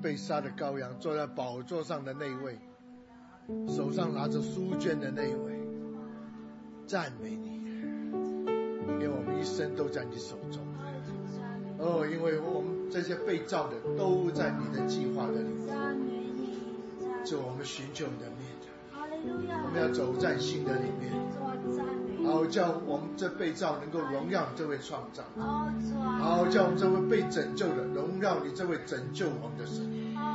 被杀的羔羊，坐在宝座上的那一位，手上拿着书卷的那一位，赞美你，因为我们一生都在你手中。因为我们这些被造的都在你的计划的里面，就我们寻求你的面，我们要走在新的里面，好叫我们这被造能够荣耀这位创造，好叫我们这位被拯救的荣耀你这位拯救我们的神。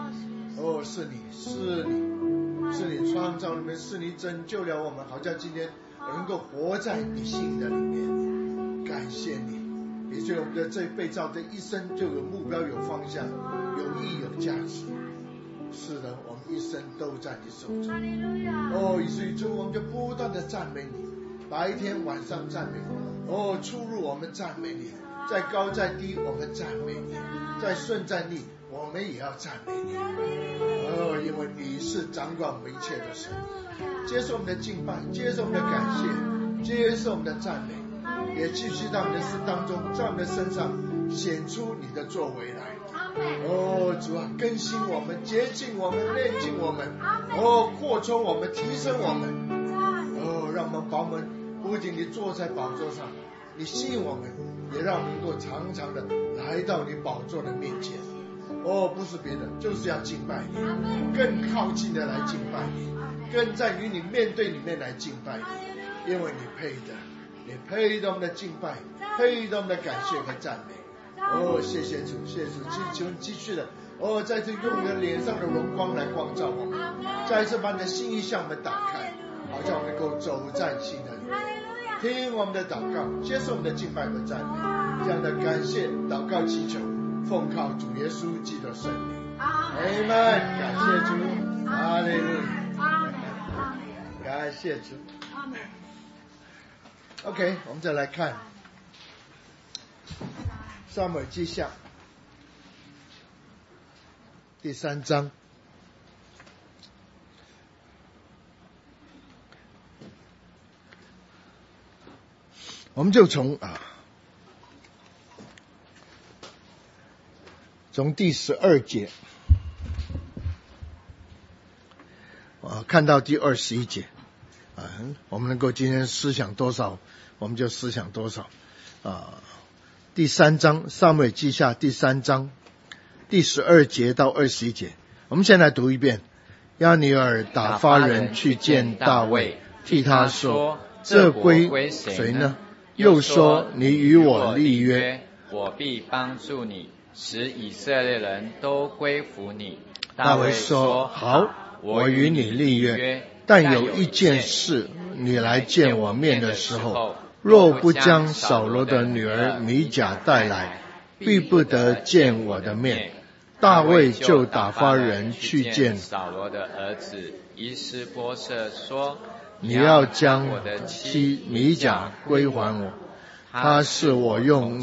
是你创造我们，是你拯救了我们，好叫今天能够活在你心的里面。感谢你，你对我们的这被造的一生就有目标、有方向、有意义、有价值。是的，我们一生都在你手中。以至于主，我们就不断的赞美你，白天晚上赞美你。出入我们赞美你，在高在低我们赞美你，在顺在逆我们也要赞美你。因为你是掌管我们一切的神。接受我们的敬拜，接受我们的感谢，接受我们的赞美，也继续在我们的事当中，在我们的身上显出你的作为来。主啊，更新我们，洁净我们，炼净我们，扩充我们，提升我们。让我们把我们不仅你坐在宝座上，你吸引我们，也让我们能够常常的来到你宝座的面前。不是别的，就是要敬拜你，更靠近的来敬拜你，更在于你面对里面来敬拜你，因为你配的，你配得我们的敬拜，配得我们的感谢和赞美。谢谢主，谢谢主，求你继续的再次用你的脸上的荣光来光照我们，再次把你的心意向我们打开，好叫我们能够走在新的里面。听我们的祷告，接受我们的敬拜和赞美，这样的感谢祷告祈求，奉靠主耶稣基督的圣名。阿们。感谢主，哈利路亚，感谢主。OK， 我们再来看撒母耳记下第3章。我们就从第12节看到第21节我们能够今天思想多少我们就思想多少第3章撒母耳记下第3章第12节到21节，我们先来读一遍。亚尼尔打发人去见大卫，替他说：这归谁呢？又说：你与我立约， 我必帮助你，使以色列人都归服你。 大卫说：好，我与你立约，但有一件事，你来见我面的时候，若不将扫罗的女儿米甲带来，必不得见我的面。大卫就打发人去见扫罗的儿子伊施波设，说： 你要将我的妻米甲归还我，她是我用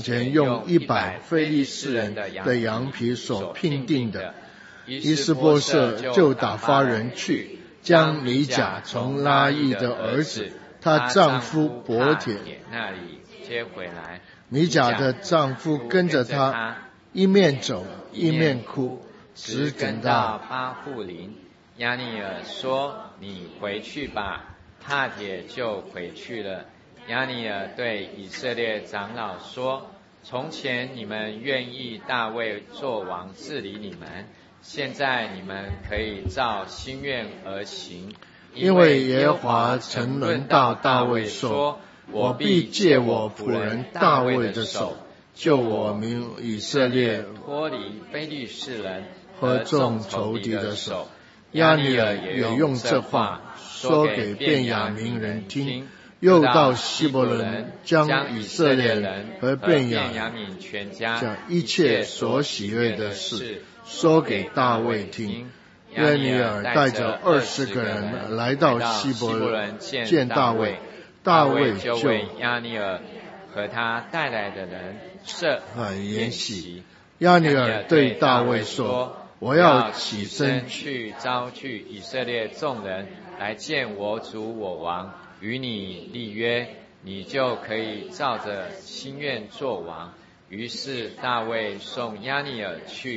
100非利士人的羊皮所聘定的。伊施波设就打发人去，将米甲从拉亿的儿子她丈夫伯铁那里接回来。 米甲的丈夫跟着她，一面走一面哭，直等到巴户林。亚尼尔说：你回去吧。帕铁就回去了。亚尼尔对以色列长老说：从前你们愿意大卫做王治理你们，现在你们可以照心愿而行， 因为耶和华曾论到大卫说：我必借我仆人大卫的手，救我民以色列脱离非利士人和众仇敌的手。亚尼尔也用这话说给便雅悯人听，又到希伯伦将以色列人和便雅悯全家将一切所喜悦的事说给大卫听。亚尼尔带着20个人来到希伯伦见大卫，大卫就为亚尼尔和他带来的人设筵席。 亚尼尔对大卫说：我要起身去招聚以色列众人来见我主我王，与你立约，你就可以照着心愿做王。于是大卫送亚尼尔去，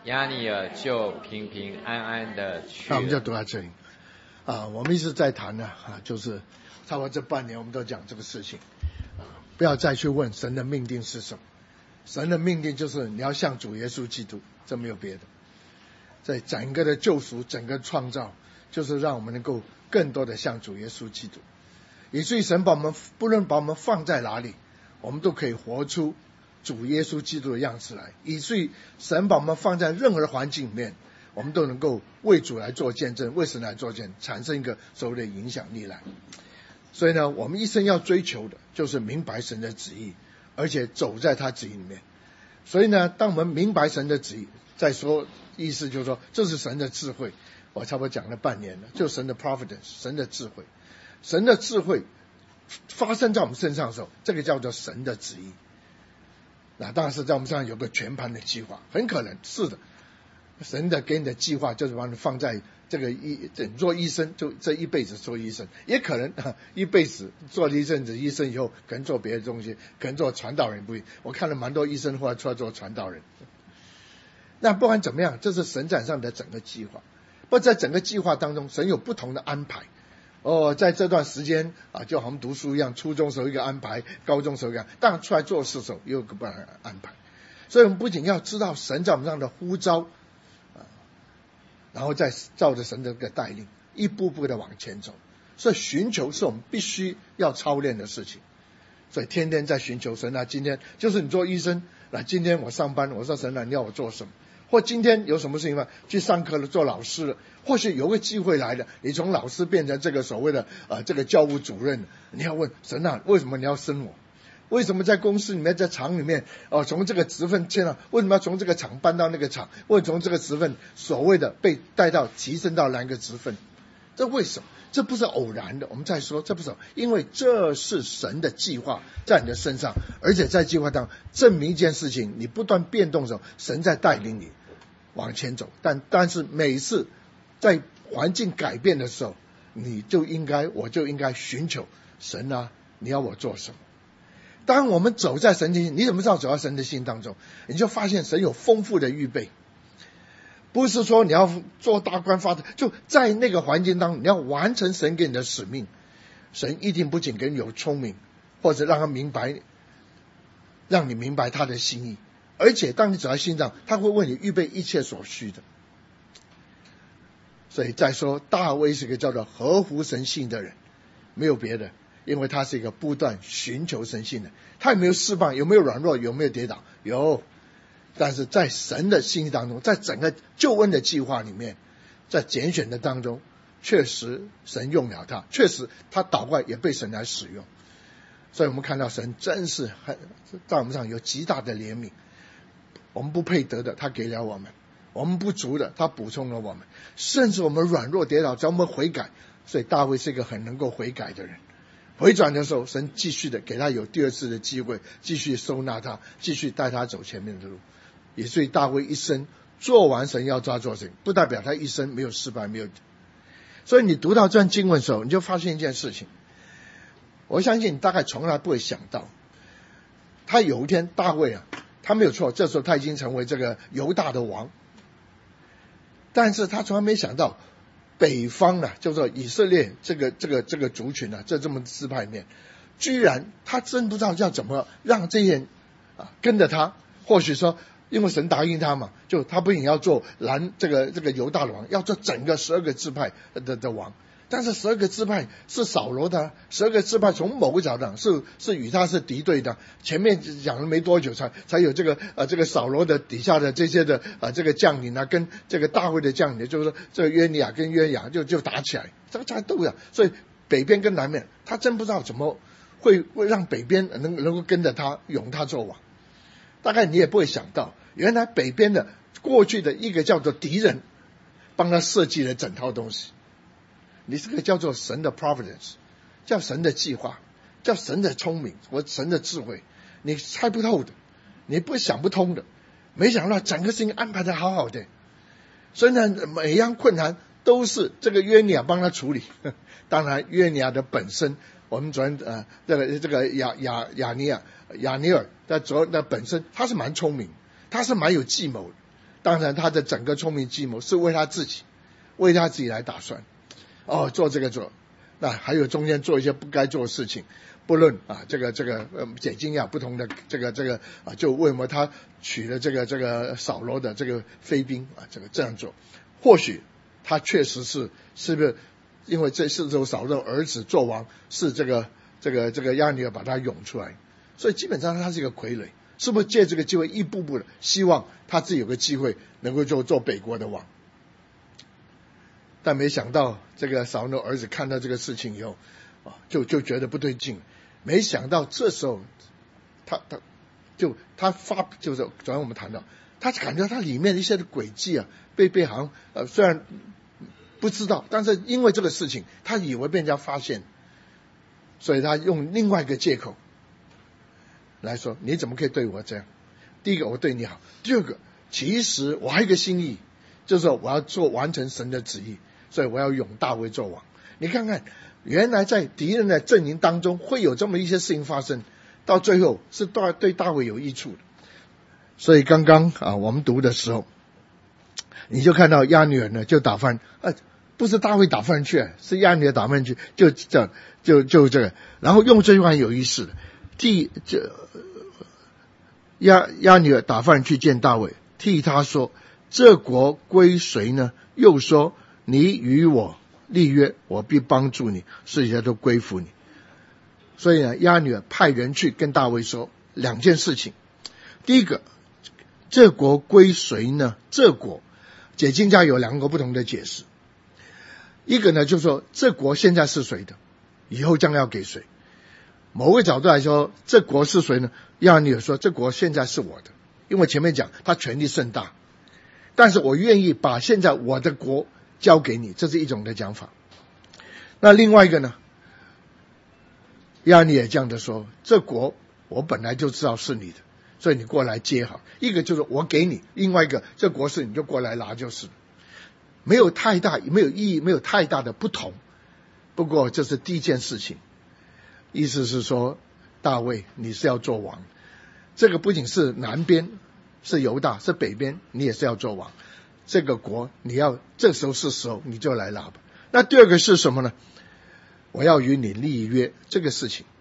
亚尼尔就平平安安的去了。 那我们就读到这里我们一直在谈呢就是差不多这半年我们都讲这个事情不要再去问神的命定是什么。神的命定就是你要像主耶稣基督，这没有别的。在整个的救赎，整个创造，就是让我们能够更多的像主耶稣基督，以至于神把我们不论把我们放在哪里，我们都可以活出主耶稣基督的样子来，以至于神把我们放在任何的环境里面，我们都能够为主来做见证，为神来做见证，产生一个所谓的影响力来。所以呢，我们一生要追求的就是明白神的旨意，而且走在他旨意里面。所以呢，当我们明白神的旨意，再说意思就是说这是神的智慧，我差不多讲了半年了，就是神的 providence， 神的智慧。神的智慧发生在我们身上的时候，这个叫做神的旨意。那当然是在我们身上有个全盘的计划，很可能是的，神的给你的计划就是把你放在这个做医生，就这一辈子做医生，也可能一辈子做了一阵子医生以后，可能做别的东西，可能做传道人不一定。我看了蛮多医生后来出来做传道人。那不管怎么样，这是神展上的整个计划。不过在整个计划当中，神有不同的安排。在这段时间就好像读书一样，初中时候一个安排，高中时候一个，当然出来做事时候又有个不同的安排。所以我们不仅要知道神在我们上的呼召然后再照着神的这个带领一步步的往前走。所以寻求是我们必须要操练的事情。所以天天在寻求神今天就是你做医生今天我上班，我说神你要我做什么，或今天有什么事情去上课了，做老师了，或许有个机会来了，你从老师变成这个所谓的这个教务主任，你要问神为什么你要生我？为什么在公司里面，在厂里面从这个职分为什么要从这个厂搬到那个厂？为什么从这个职分所谓的被带到提升到哪个职分？这为什么？这不是偶然的。我们再说，这不是因为这是神的计划在你的身上，而且在计划当中证明一件事情，你不断变动的时候，神在带领你往前走。但是每一次在环境改变的时候，我就应该寻求神你要我做什么？当我们走在神的心，你怎么知道走在神的心当中？你就发现神有丰富的预备，不是说你要做大官发财，就在那个环境当中，你要完成神给你的使命。神一定不仅给你有聪明，或者让你明白他的心意，而且当你走在心上，他会为你预备一切所需的。所以再说，大卫是个叫做合乎神性的人，没有别的。因为他是一个不断寻求神性的，他有没有释放，有没有软弱，有没有跌倒？有。但是在神的心意当中，在整个救恩的计划里面，在拣选的当中，确实神用了他，确实他祷告也被神来使用。所以我们看到神真是在我们上有极大的怜悯，我们不配得的他给了我们，我们不足的他补充了我们，甚至我们软弱跌倒，只要我们悔改。所以大卫是一个很能够悔改的人，回转的时候，神继续的给他有第二次的机会，继续收纳他，继续带他走前面的路。也所以大卫一生做完神要他做事情，不代表他一生没有失败，没有。所以你读到这段经文的时候，你就发现一件事情，我相信你大概从来不会想到，他有一天大卫他没有错，这时候他已经成为这个犹大的王，但是他从来没想到北方叫做以色列这个族群这么支派里面，居然他真不知道要怎么让这些人跟着他。或许说因为神答应他嘛，就他不仅要做这个犹大的王，要做整个12个支派的王。但是12个支派是扫罗的，12个支派从某个角度上是与他是敌对的。前面讲了没多久才有这个扫罗的底下的这些的这个将领跟这个大卫的将领，就是说这个约尼亚跟约雅就打起来，这个战斗所以北边跟南边，他真不知道怎么会让北边能够跟着他拥他做王。大概你也不会想到，原来北边的过去的一个叫做敌人帮他设计了整套东西。你这个叫做神的 providence， 叫神的计划，叫神的聪明或神的智慧，你猜不透的，你不想不通的。没想到整个事情安排得好好的，所以呢，每样困难都是这个约尼亚帮他处理。当然约尼亚的本身，我们昨天这个亚尼尔的本身他是蛮聪明，他是蛮有计谋的， 当然他的整个聪明计谋是为他自己来打算，做这个做，那还有中间做一些不该做的事情，不论这个解经呀不同的这个就为什么他娶了这个扫罗的这个妃嫔这样做，或许他确实是不是因为这是扫罗儿子做王，是这个亚尼尔把他涌出来，所以基本上他是一个傀儡，是不是借这个机会一步步的希望他自己有个机会能够做北国的王？但没想到这个扫罗儿子看到这个事情以后就觉得不对劲，没想到这时候就是昨天我们谈到，他感觉他里面的一些的诡计被好像虽然不知道，但是因为这个事情他以为被人家发现，所以他用另外一个借口来说，你怎么可以对我这样？第一个我对你好，第二个其实我还有一个心意，就是我要完成神的旨意，所以我要拥大卫做王。你看看原来在敌人的阵营当中会有这么一些事情发生，到最后是对大卫有益处的。所以刚刚我们读的时候，你就看到亚尼尔呢就打翻，不是大卫打翻去，是亚尼尔打翻去，就这个，然后用这句话很有意思的，亚尼尔打发去见大卫，替他说：“这国归谁呢？”又说：“你与我立约，我必帮助你，世界都归服你。”所以呢，亚尼尔派人去跟大卫说两件事情。第一个，这国归谁呢？这国解经家有两个不同的解释。一个呢，就是说这国现在是谁的，以后将要给谁。某个角度来说，这国是谁呢？亚尼尔说这国现在是我的，因为前面讲他权力甚大，但是我愿意把现在我的国交给你，这是一种的讲法。那另外一个呢，亚尼尔这样的说，这国我本来就知道是你的，所以你过来接好。一个就是我给你，另外一个这国是你就过来拿就是了，没有太大，没有意义，没有太大的不同。不过这是第一件事情，意思是说大卫你是要做王，这个不仅是南边是犹大，是北边你也是要做王，这个国你要这时候是时候你就来拿吧。那第二个是什么呢？我要与你立约，这个事情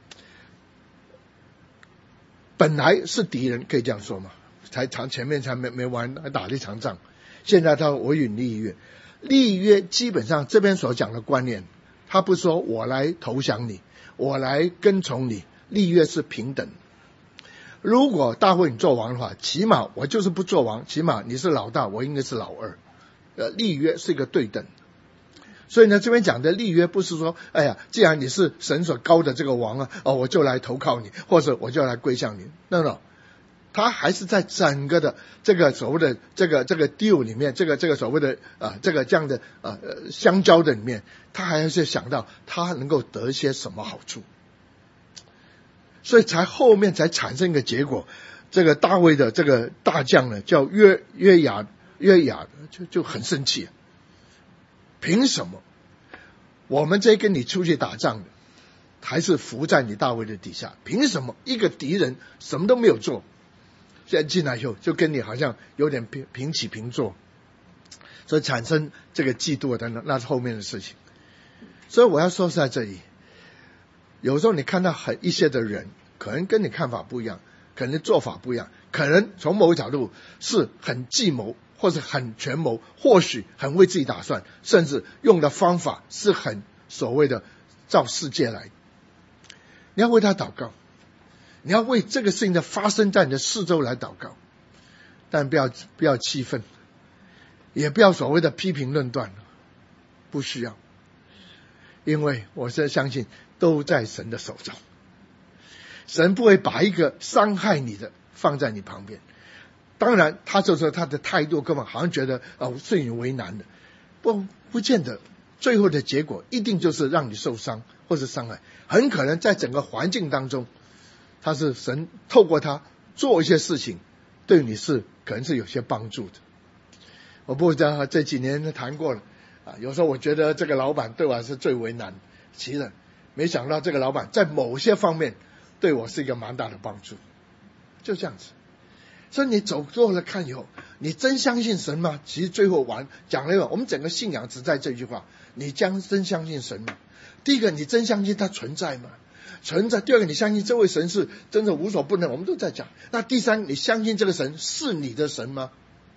本来是敌人，可以这样说嘛，前面才没完，还打了一场仗，现在他我与你立约。立约基本上这边所讲的观念，他不说我来投降你，我来跟从你，立约是平等。如果大卫你做王的话，起码我就是不做王，起码你是老大，我应该是老二。立约是一个对等。所以呢，这边讲的立约不是说，哎呀，既然你是神所高的这个王我就来投靠你，或者我就来归向你。No，他还是在整个的这个所谓的这个 deal 里面，这个所谓的这样的相交的里面，他还是想到他能够得一些什么好处，所以后面才产生一个结果。这个大卫的这个大将呢，叫约雅就很生气，凭什么我们这跟你出去打仗的还是服在你大卫的底下？凭什么一个敌人什么都没有做，现在进来以后就跟你好像有点平起平坐，所以产生这个嫉妒等等，那是后面的事情。所以我要说在这里，有时候你看到一些的人可能跟你看法不一样，可能做法不一样，可能从某个角度是很计谋，或是很权谋，或许很为自己打算，甚至用的方法是很所谓的照世界来。你要为他祷告，你要为这个事情的发生在你的四周来祷告，但不要气愤，也不要所谓的批评论断，不需要，因为我是相信都在神的手中，神不会把一个伤害你的放在你旁边。当然他就说他的态度根本好像觉得是你为难的，不见得最后的结果一定就是让你受伤或是伤害，很可能在整个环境当中，他是神透过他做一些事情对你是可能是有些帮助的。我不知道这几年谈过了有时候我觉得这个老板对我是最为难，其实没想到这个老板在某些方面对我是一个蛮大的帮助，就这样子。所以你走过了看以后， 你真相信神吗？其实最后讲了，我们整个信仰只在这句话：你真相信神吗？第一个，你真相信他存在吗？存在。第二个，你相信这位神是真的无所不能，我们都在讲。那第三，你相信这个神是你的神吗？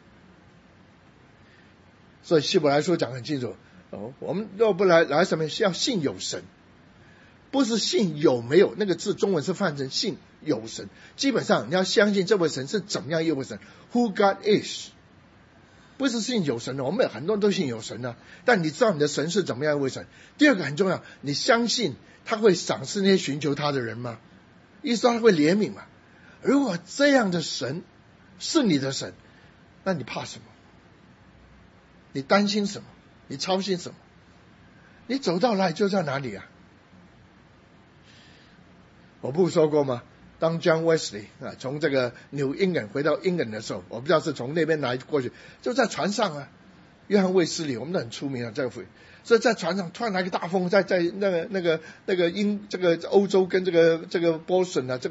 所以希伯来书讲很清楚，我们若不来什么，要信有神，不是信有没有。那个字中文是翻成信有神。基本上你要相信这位神是怎么样一位神 ，Who God is， 不是信有神的。我们很多人都信有神的，但你知道你的神是怎么样一位神。第二个很重要，你相信他会赏赐那些寻求他的人吗？意思说他会怜悯吗？如果这样的神是你的神，那你怕什么？你担心什么？你操心什么？你走到哪里就在哪里啊！我不是说过吗？当 John Wesley 从这个New England 回到 England 的时候，我不知道是从那边来过去，就在船上啊。约翰卫斯理我们都很出名啊，这个所以在船上突然来个大风，在那个欧洲跟这个波士啊，这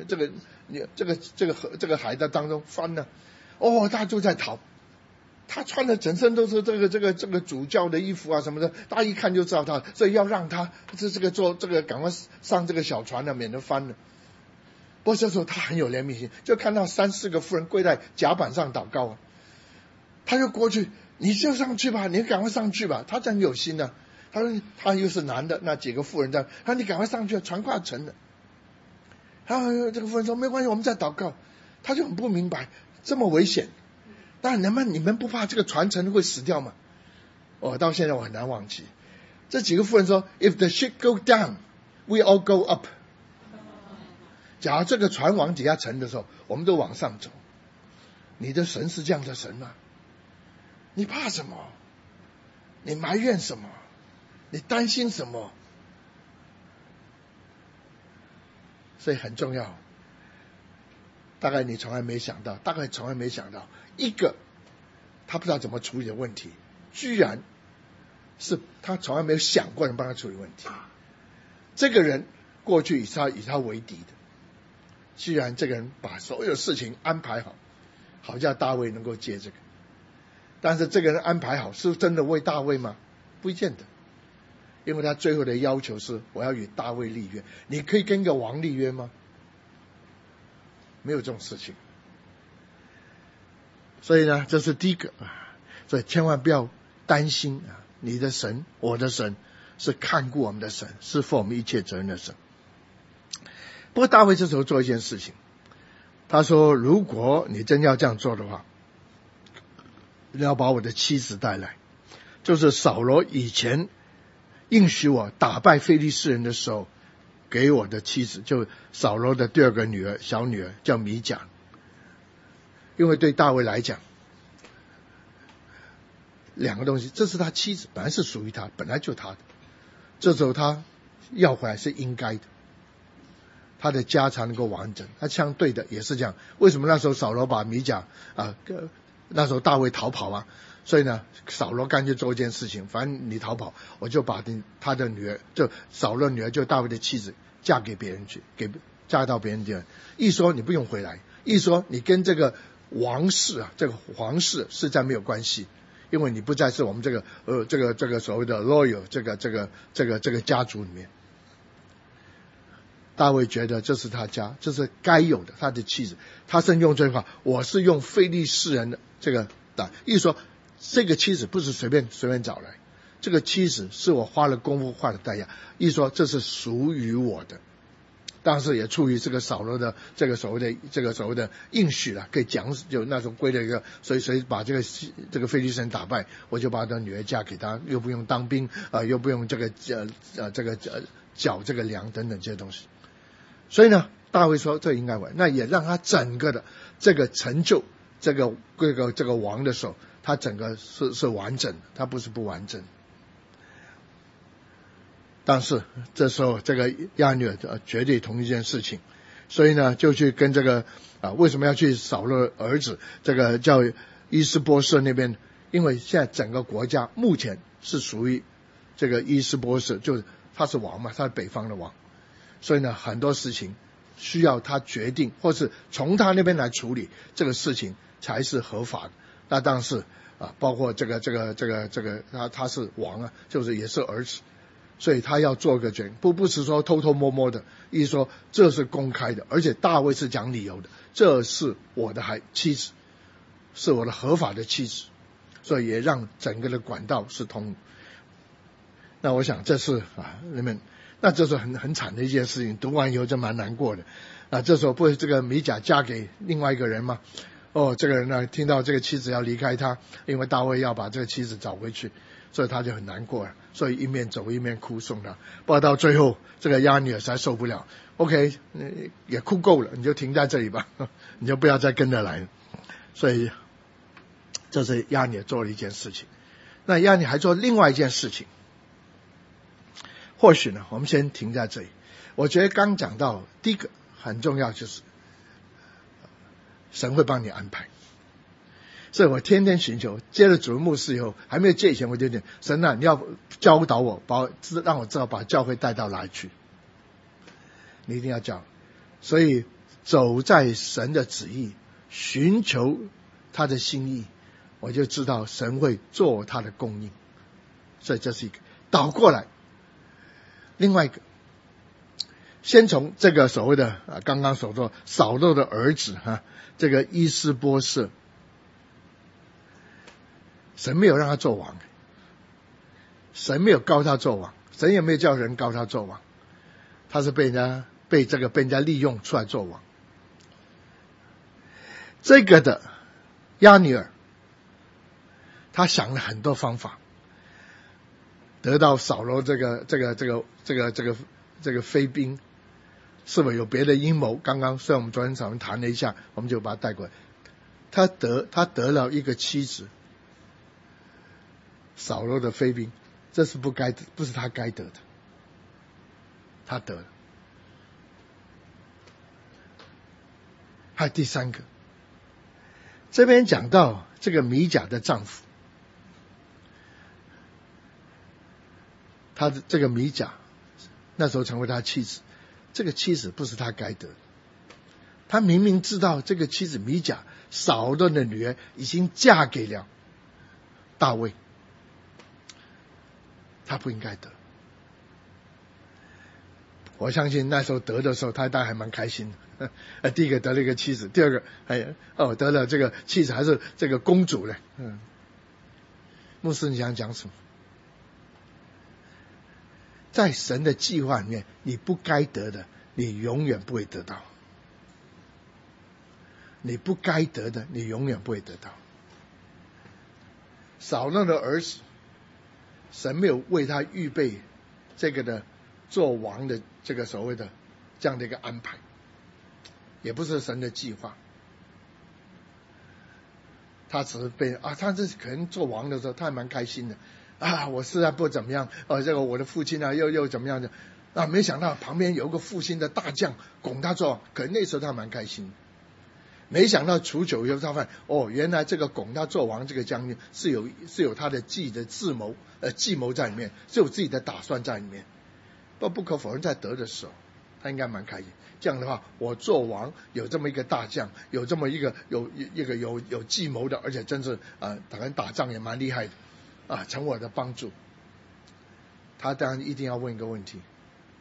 个海的当中翻了，大家都在逃。他穿的整身都是这个主教的衣服啊什么的，大家一看就知道他，所以要让他赶快上这个小船了，免得翻了。不过这时候他很有怜悯心，就看到3-4个妇人跪在甲板上祷告啊，他就过去，你就上去吧，你赶快上去吧。他真有心啊，他说他又是男的，那几个妇人在，他说你赶快上去，船快要沉了。这个妇人说没关系，我们在祷告。他就很不明白，这么危险。但你们不怕这个船沉会死掉吗？到现在我很难忘记，这几个妇人说 ，If the ship go down, we all go up。假如这个船往底下沉的时候，我们都往上走。你的神是这样的神吗？你怕什么？你埋怨什么？你担心什么？所以很重要。大概从来没想到，一个他不知道怎么处理的问题，居然是他从来没有想过人帮他处理问题。这个人过去以他为敌的，居然这个人把所有事情安排好，好叫大卫能够接这个。但是这个人安排好是真的为大卫吗？不见得，因为他最后的要求是我要与大卫立约。你可以跟一个王立约吗？没有这种事情。所以呢，这是第一个所以千万不要担心你的神，我的神是看顾我们的神，是负我们一切责任的神。不过大卫这时候做一件事情，他说如果你真要这样做的话，你要把我的妻子带来，就是扫罗以前应许我打败非利士人的时候给我的妻子，就扫罗的第二个女儿，小女儿叫米甲。因为对大卫来讲，两个东西，这是他妻子，本来是属于他，本来就他的，这时候他要回来是应该的，他的家才能够完整。他相对的也是这样。为什么那时候扫罗把米甲那时候大卫逃跑啊，所以呢扫罗干脆做一件事情，反正你逃跑，我就把他的女儿，就扫罗女儿，就大卫的妻子嫁给别人去，嫁到别人地方。一说你不用回来，一说你跟这个王室这个皇室实在没有关系，因为你不再是我们这个所谓的 royal 这个家族里面。大卫觉得这是他家，这是该有的，他的妻子。他甚至用这句话，我是用非利士人的这个意思说，这个妻子不是随便找来，这个妻子是我花了功夫花的代价，意思说这是属于我的。当时也出于这个扫罗的这个所谓的应许了，可以讲，就那时候归了一个，所以把这个非利士人打败，我就把他女儿嫁给他，又不用当兵又不用缴这个粮等等这些东西。所以呢，大卫说这应该完，那也让他整个的这个成就这个王的时候，他整个是完整的，他不是不完整。但是这时候这个亚尼尔绝对同一件事情，所以呢就去跟这个为什么要去扫罗儿子这个叫伊施波设那边？因为现在整个国家目前是属于这个伊施波设，就是他是王嘛，他是北方的王，所以呢很多事情需要他决定，或是从他那边来处理，这个事情才是合法的。那当然是包括这个他是王啊，就是也是儿子，所以他要做个决定，不是说偷偷摸摸的，意思说这是公开的，而且大卫是讲理由的，这是我的妻子，是我的合法的妻子，所以也让整个的管道是通。那我想这是那这是很惨的一件事情，读完以后就蛮难过的。这时候不是这个米甲嫁给另外一个人吗？这个人呢，听到这个妻子要离开他，因为大卫要把这个妻子找回去，所以他就很难过了，所以一面走一面哭送他。不过到最后，这个亚尼尔实在受不了 ，OK， 也哭够了，你就停在这里吧，你就不要再跟着来了。所以这是亚尼尔做了一件事情。那亚尼尔还做另外一件事情，或许呢，我们先停在这里。我觉得刚讲到第一个很重要，就是神会帮你安排。所以我天天寻求，接了主任牧师以后，还没有接以前，我就讲神啊，你要教导我，让我知道把教会带到哪里去，你一定要教。所以走在神的旨意，寻求他的心意，我就知道神会做他的供应。所以这是一个倒过来。另外一个，先从这个所谓的刚刚所说扫罗的儿子这个伊施波设，神没有让他做王，神没有膏他做王，神也没有叫人膏他做王，他是被人家利用出来做王。这个的亚尼尔，他想了很多方法，得到扫罗这个妃嫔，是否有别的阴谋？刚刚虽然我们昨天早上谈了一下，我们就把它带过来。他得了一个妻子，扫罗的妃嫔，这是不是他该得的，他得了。还有第三个，这边讲到这个米甲的丈夫，他的这个米甲那时候成为他妻子，这个妻子不是他该得的，他明明知道这个妻子米甲扫罗的女儿已经嫁给了大卫，他不应该得。我相信那时候得的时候，他大概还蛮开心的。第一个得了一个妻子，第二个得了这个妻子还是这个公主嘞。牧师，你想讲什么？在神的计划里面，你不该得的，你永远不会得到。你不该得的，你永远不会得到。扫罗的儿子，神没有为他预备这个的做王的这个所谓的这样的一个安排，也不是神的计划。他只是他这可能做王的时候，他还蛮开心的我实在不怎么样，这个我的父亲又怎么样的没想到旁边有个父亲的大将拱他做王，可能那时候他蛮开心的。没想到处久以后，他发现原来这个拱他做王这个将军是有他的自己的计谋在里面，是有自己的打算在里面。不可否认，在得的时候，他应该蛮开心。这样的话，我做王有这么一个大将，有这么一个有计谋的，而且真是可能打仗也蛮厉害的成我的帮助。他当然一定要问一个问题，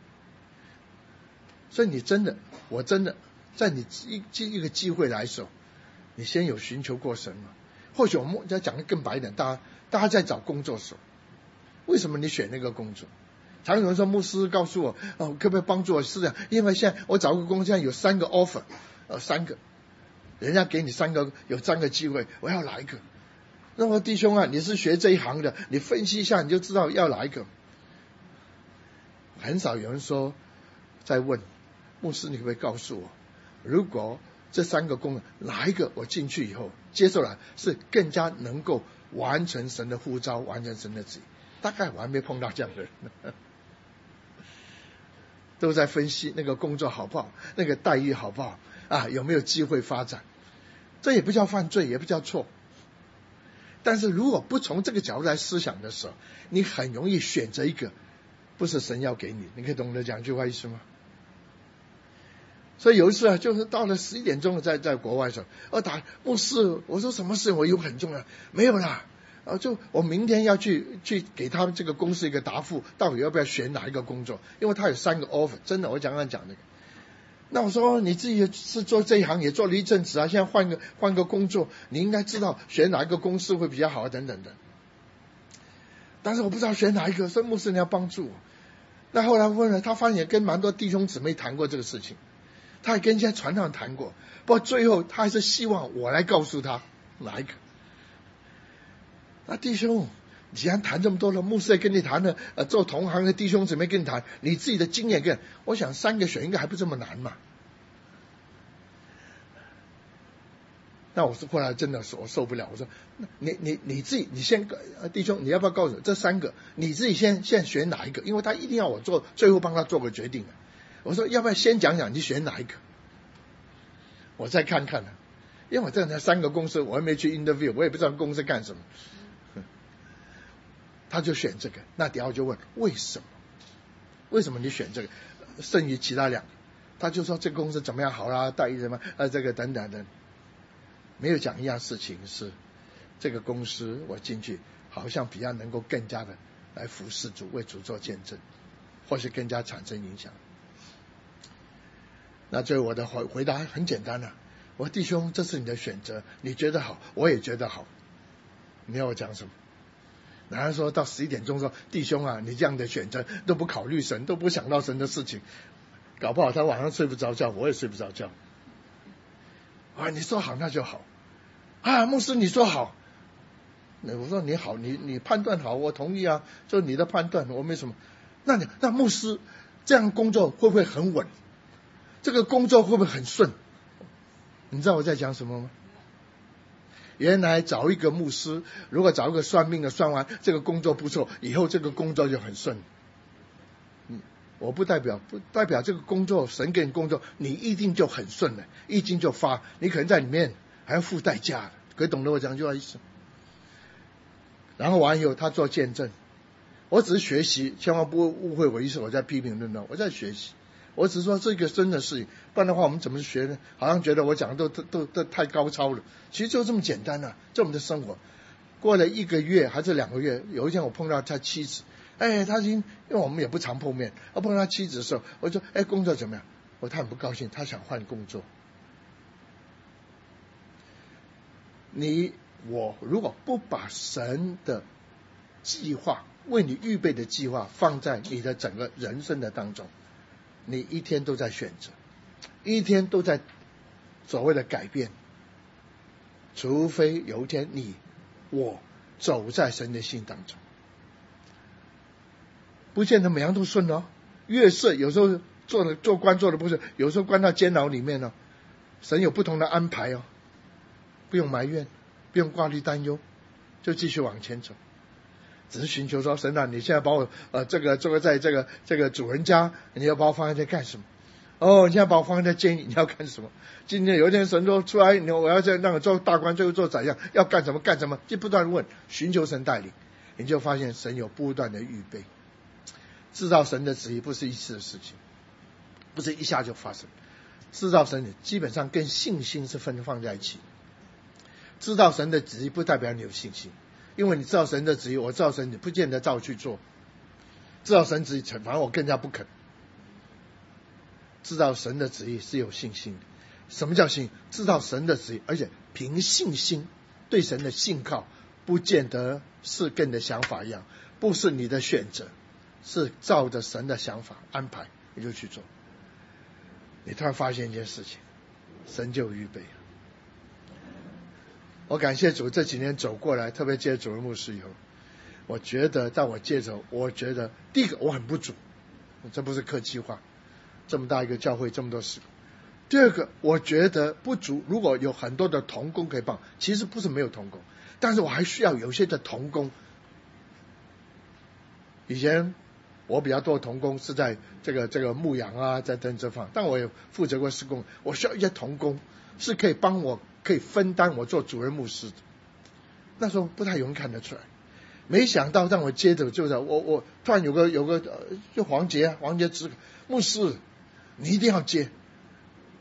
所以我真的在你一个机会来的时候，你先有寻求过神吗？或许我们再讲的更白一点，大家在找工作的时候，为什么你选那个工作？常有人说牧师告诉我可不可以帮助我？是这样，因为现在我找个工作，现在有3个 offer， 3个，人家给你有3个机会，我要哪一个？那么弟兄你是学这一行的，你分析一下你就知道要哪一个。很少有人说在问牧师，你可不可以告诉我，如果这3个工作哪一个我进去以后接受了，是更加能够完成神的呼召，完成神的旨意？大概我还没碰到这样的人都在分析那个工作好不好，那个待遇好不好有没有机会发展。这也不叫犯罪，也不叫错。但是如果不从这个角度来思想的时候，你很容易选择一个不是神要给你。你可以懂得讲这句话意思吗？ 所以有一次啊，就是到了11点钟，在国外的时候，打牧师，我说什么事？我有很重要，没有啦。就我明天要去给他们这个公司一个答复，到底要不要选哪一个工作？因为他有3个 offer， 真的，我讲那个。那我说你自己是做这一行也做了一阵子啊，现在换个工作，你应该知道选哪一个公司会比较好等等的。但是我不知道选哪一个，所以牧师你要帮助我。那后来问了，他发现也跟蛮多弟兄姊妹谈过这个事情，他也跟一些传道人谈过，不过最后他还是希望我来告诉他哪一个。那弟兄，既然谈这么多了，牧师也跟你谈了，做同行的弟兄姊妹跟你谈，你自己的经验跟，我想3个选应该还不这么难嘛。那我后来真的我受不了，我说你自己，你先弟兄，你要不要告诉我这3个，你自己先选哪一个？因为他一定要我最后帮他做个决定。我说要不要先讲讲你选哪一个，我再看看呢。因为我这才3个公司，我还没去 interview， 我也不知道公司干什么。他就选这个，那底下我就问为什么？为什么你选这个胜于其他2个？他就说这个公司怎么样好啦，待遇什么这个等等等，没有讲一样事情是这个公司我进去好像比较能够更加的来服侍主，为主做见证，或是更加产生影响。那最后我的回答很简单了，我说弟兄，这是你的选择，你觉得好，我也觉得好，你要我讲什么？然后说到11点钟说，弟兄啊，你这样的选择都不考虑神，都不想到神的事情，搞不好他晚上睡不着觉，我也睡不着觉。你说好那就好牧师你说好，我说你好，你判断好，我同意啊，就你的判断，我没什么。那牧师这样工作会不会很稳？这个工作会不会很顺？你知道我在讲什么吗？原来找一个牧师，如果找一个算命的算完这个工作不错，以后这个工作就很顺。我不代表这个工作神给你工作你一定就很顺了，一经就发，你可能在里面还要付代价的，可以懂得我讲这句话意思。然后完以后他做见证，我只是学习，千万不误会我意思，我在批评论断，我在学习。我只是说这个真的事情，不然的话我们怎么学呢？好像觉得我讲的都太高超了，其实就这么简单啊，这我们的生活。过了1个月还是2个月，有一天我碰到他妻子，他因为我们也不常碰面，碰到他妻子的时候，我说工作怎么样？他很不高兴，他想换工作。我如果不把神的计划为你预备的计划放在你的整个人生的当中，你一天都在选择，一天都在所谓的改变，除非有一天我走在神的心当中，不见得每样都顺哦。越是有时候做官做的不是，有时候关到监牢里面神有不同的安排不用埋怨，不用挂虑担忧，就继续往前走。只是寻求说，神啊，你现在把我这个在这个主人家，你要把我放在这干什么？你现在把我放在监狱，你要干什么？今天有一天神说出来，我要让你做大官，最后做宰相，要干什么干什么，就不断问，寻求神带领，你就发现神有不断的预备。知道神的旨意不是一次的事情，不是一下就发生。知道神基本上跟信心是放在一起。知道神的旨意不代表你有信心，因为你知道神的旨意，我知道神，你不见得照去做。知道神旨意，反而我更加不肯。知道神的旨意是有信心的。什么叫信？知道神的旨意，而且凭信心对神的信靠，不见得是跟你的想法一样，不是你的选择，是照着神的想法安排，你就去做。你突然发现一件事情，神就预备了。我感谢主，这几年走过来，特别接主任牧师以后，我觉得当我接着，我觉得第一个我很不足，这不是客气话，这么大一个教会，这么多事。第二个我觉得不足，如果有很多的同工可以帮，其实不是没有同工，但是我还需要有些的同工。以前我比较多的同工是在这个牧养啊，在等这方，但我也负责过事工，我需要一些同工是可以帮我，可以分担我做主任牧师的。那时候不太容易看得出来，没想到让我接着就是我突然有个就黄杰指牧师，你一定要接。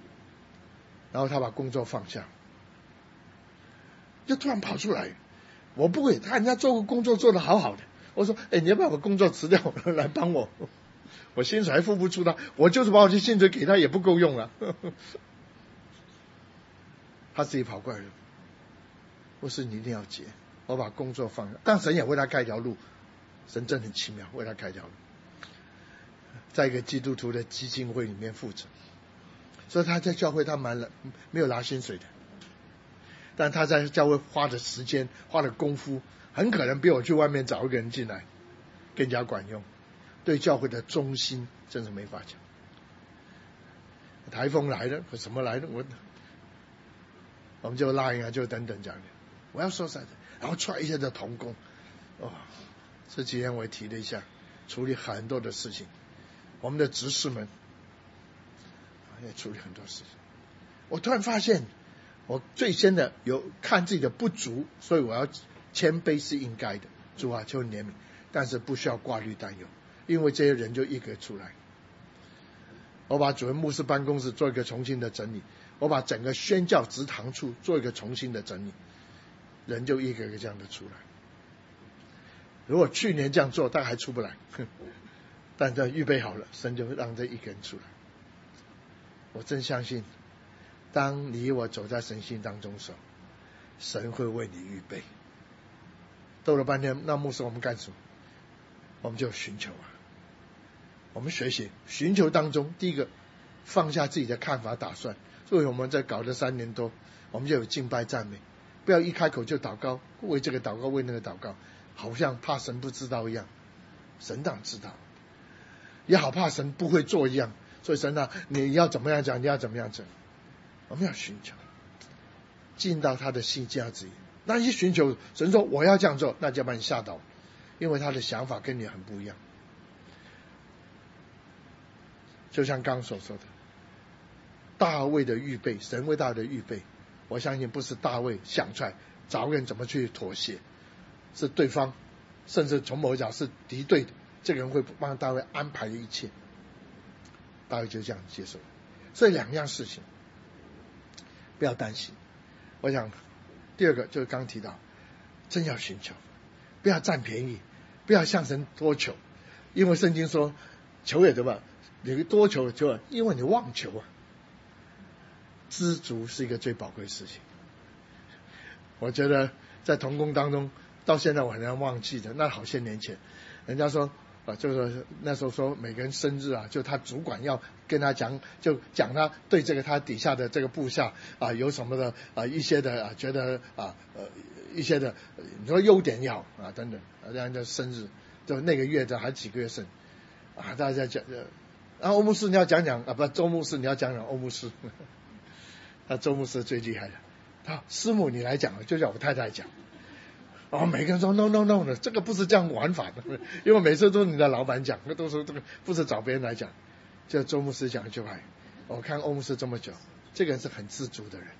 然后他把工作放下，就突然跑出来，我不会，人家做过工作做得好好的，我说你要不要把工作辞掉来帮我，我薪水还付不出他，我就是把我的薪水给他也不够用啊。他自己跑过来了，我说你一定要结，我把工作放下，但神也为他开条路，神真很奇妙，为他开条路，在一个基督徒的基金会里面负责，所以他在教会他没有拿薪水的，但他在教会花的时间花的功夫，很可能比我去外面找一个人进来更加管用，对教会的忠心真是没法讲。台风来了或什么来了，我们就拉一下就等等讲的，我要说实在的，然后出来一些的同工，这几天我也提了一下，处理很多的事情，我们的执事们也处理很多事情。我突然发现，我最先的有看自己的不足，所以我要谦卑是应该的，主啊求怜悯，但是不需要挂虑担忧，因为这些人就一个出来。我把主任牧师办公室做一个重新的整理，我把整个宣教职堂处做一个重新的整理，人就一个个这样的出来。如果去年这样做，大概还出不来，但这预备好了，神就让这一个人出来。我真相信，当你我走在神心当中的时候，神会为你预备。斗了半天，那牧师我们干什么？我们就寻求啊，我们学习寻求当中，第一个放下自己的看法打算。所以我们在搞了3年多，我们就有敬拜赞美，不要一开口就祷告，为这个祷告为那个祷告，好像怕神不知道一样。神当然知道，也好怕神不会做一样。所以神啊，你要怎么样讲，你要怎么样讲，我们要寻求进到他的心价值。那一寻求神说我要这样做，那就把你吓倒，因为他的想法跟你很不一样。就像刚所说的，大卫的预备，神为大卫的预备，我相信不是大卫想出来找个人怎么去妥协，是对方，甚至从某一角是敌对的，这个人会帮大卫安排一切，大卫就这样接受。所以2样事情不要担心。我想第二个就是刚提到，真要寻求，不要占便宜，不要向神多求，因为圣经说求也得吧，你多求就因为你妄求啊。知足是一个最宝贵的事情。我觉得在同工当中，到现在我很难忘记的，那好些年前，人家说就是那时候说每个人生日啊，就他主管要跟他讲，就讲他对这个他底下的这个部下有什么的一些的觉得一些的你说优点也好等等这样的生日，就那个月的还几个月生大家讲欧牧师你要讲讲不周牧师你要讲讲欧牧师。那周牧师最厉害的，师母你来讲，就叫我太太讲。每个人说 no 的，这个不是这样玩法的，因为每次都是你的老板讲，都说这个不是找别人来讲。就周牧师讲就来，我看欧牧师这么久，这个人是很知足的人，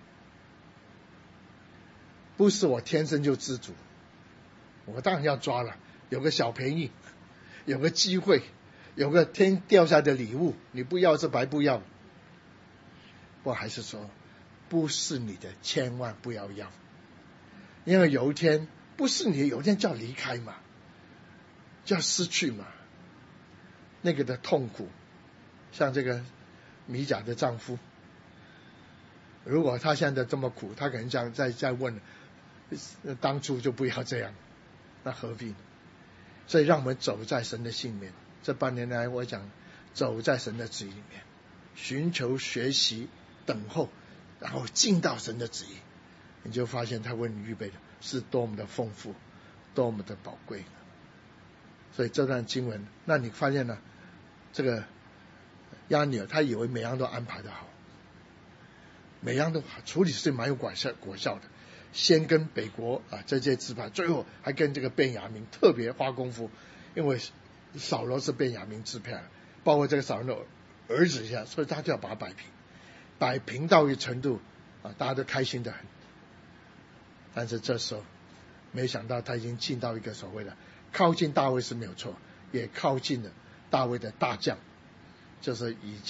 不是我天生就知足，我当然要抓了，有个小便宜，有个机会，有个天掉下的礼物，你不要是白不要。我还是说，不是你的千万不要要，因为有一天不是你，有一天就要离开嘛，就要失去嘛，那个的痛苦，像这个米甲的丈夫，如果他现在这么苦，他可能讲再问，当初就不要这样，那何必呢？所以让我们走在神的信里面，这半年来我讲走在神的旨意里面，寻求学习等候，然后进到神的旨意，你就发现他为你预备的是多么的丰富，多么的宝贵。所以这段经文，那你发现呢，这个亚尼尔他以为每样都安排的好，每样都处理是蛮有果效的，先跟北国这些支派，最后还跟这个便雅悯特别花功夫，因为扫罗是便雅悯支派，包括这个扫罗的儿子一下，所以他就要把他摆平到一个程度大家都开心的很。但是这时候没想到他已经进到一个所谓的靠近大卫是没有错，也靠近了大卫的大将，就是以前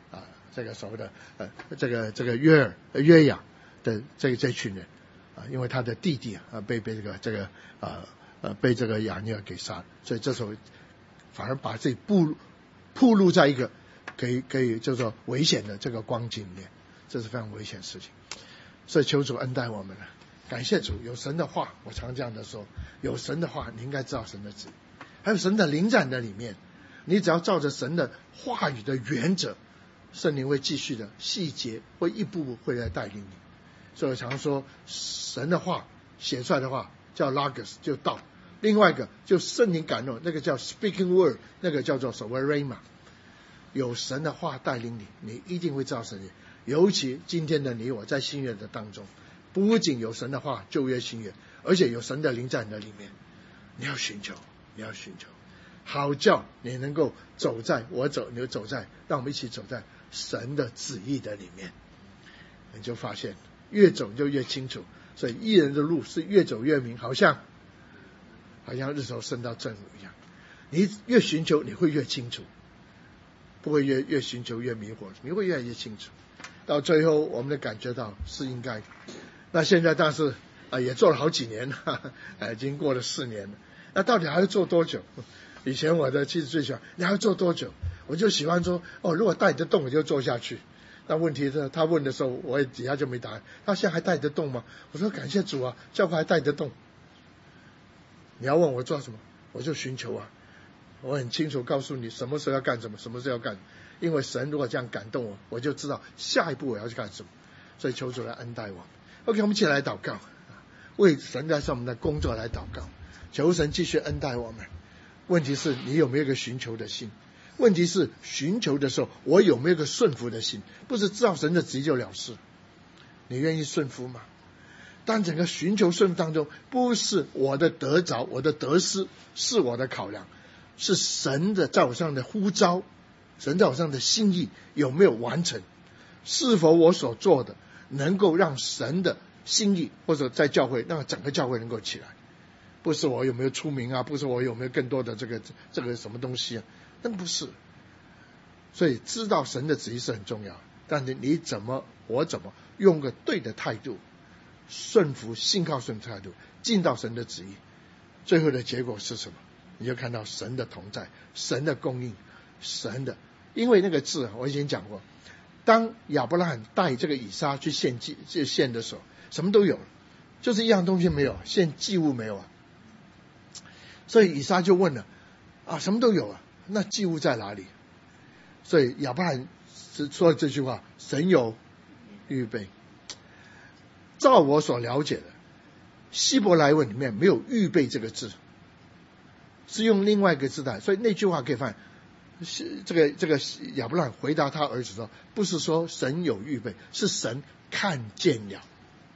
这个所谓的这个约雅的这群人因为他的弟弟被这个亚尼尔给杀了，所以这时候反而把自己暴露在一个可以叫做危险的这个光景里面，这是非常危险的事情。所以求主恩待我们了，感谢主，有神的话，我常这样的说，有神的话，你应该知道神的旨意，还有神的灵在你的里面，你只要照着神的话语的原则，圣灵会继续的细节，会一步步会来带领你。所以我常说，神的话写出来的话叫 logos， 就道；另外一个就圣灵感动，那个叫 speaking word， 那个叫做所谓 rhema。有神的话带领你，你一定会知道神的。尤其今天的你我在新约的当中，不仅有神的话，旧约新约，而且有神的灵在你的里面，你要寻求，好叫你能够你走在，让我们一起走在神的旨意的里面，你就发现越走就越清楚。所以义人的路是越走越明，好像日头升到正午一样。你越寻求，你会越清楚，不会越寻求越迷惑，你会越来越清楚。到最后我们感觉到是应该。那现在但是也做了好几年了，已经过了4年了。那到底还要做多久？以前我的妻子最喜欢你还要做多久，我就喜欢说如果带得动我就做下去。那问题是他问的时候我也底下就没答案，他现在还带得动吗？我说感谢主啊，教会还带得动。你要问我做什么，我就寻求啊，我很清楚告诉你什么时候要干什么，什么时候要干，因为神如果这样感动我，我就知道下一步我要去干什么。所以求主来恩待我。 OK， 我们一起来祷告，为神在上我们的工作来祷告，求神继续恩待我们。问题是你有没有一个寻求的心，问题是寻求的时候我有没有一个顺服的心，不是知道神的旨意就了事。你愿意顺服吗？但整个寻求顺服当中，不是我的得着我的得失是我的考量，是神的在我上的呼召，神在我上的心意有没有完成，是否我所做的能够让神的心意或者在教会让整个教会能够起来，不是我有没有出名啊，不是我有没有更多的这个什么东西啊，那不是。所以知道神的旨意是很重要，但是我怎么用个对的态度，顺服信靠神的态度尽到神的旨意，最后的结果是什么？你就看到神的同在，神的供应，神的。因为那个字我已经讲过，当亚伯拉罕带这个以撒去献的时候，什么都有了，就是一样东西没有，献祭物没有啊。所以以撒就问了什么都有啊，那祭物在哪里？所以亚伯拉罕说这句话，神有预备。照我所了解的，希伯来文里面没有预备这个字，是用另外一个字的。所以那句话可以发现，这个亚伯拉罕回答他儿子说，不是说神有预备，是神看见了，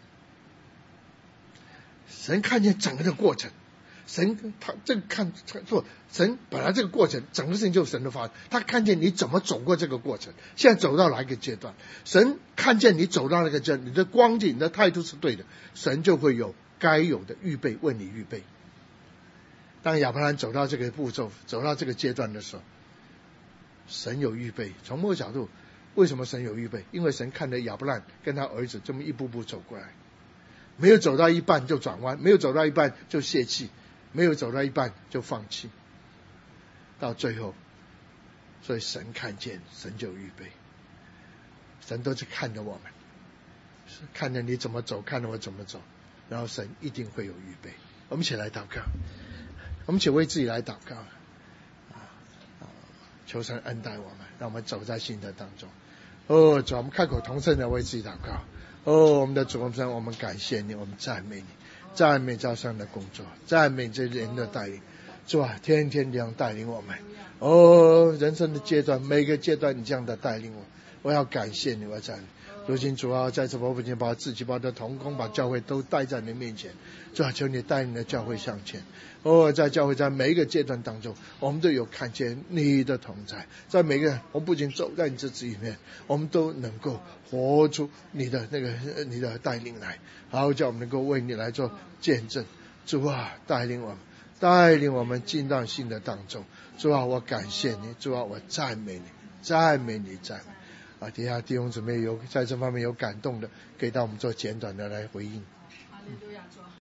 神看见整个的过程。神他这个神本来这个过程整个事情就是神的发展，他看见你怎么走过这个过程，现在走到哪一个阶段，神看见你走到那个阶段，你的光景你的态度是对的，神就会有该有的预备为你预备。当亚伯拉罕走到这个步骤走到这个阶段的时候，神有预备。从某个角度，为什么神有预备？因为神看着亚伯拉罕跟他儿子这么一步步走过来，没有走到一半就转弯，没有走到一半就泄气，没有走到一半就放弃，到最后，所以神看见，神就预备。神都是看着我们，看着你怎么走，看着我怎么走，然后神一定会有预备。我们一起来祷告，我们一起为自己来祷告，求神恩待我们，让我们走在信德当中。主，我们开口同声的为自己祷告。我们的主，我们感谢你，我们赞美你，赞美照上的工作，赞美这人的带领。主啊，天天这样带领我们。人生的阶段，每个阶段你这样的带领我要感谢你，我要赞美。如今主啊，在这我不仅把自己把的同工把教会都带在你面前，主啊，求你带领的教会向前。在教会在每一个阶段当中，我们都有看见你的同在，在每个我们不仅走在你这旨意里面，我们都能够活出你的带领来，好叫我们能够为你来做见证。主啊，带领我们进到信的当中。主啊，我感谢你，主啊，我赞美你，赞美你，赞美。 底下弟兄姊妹有在这方面有感动的，可以到我们做简短的来回应。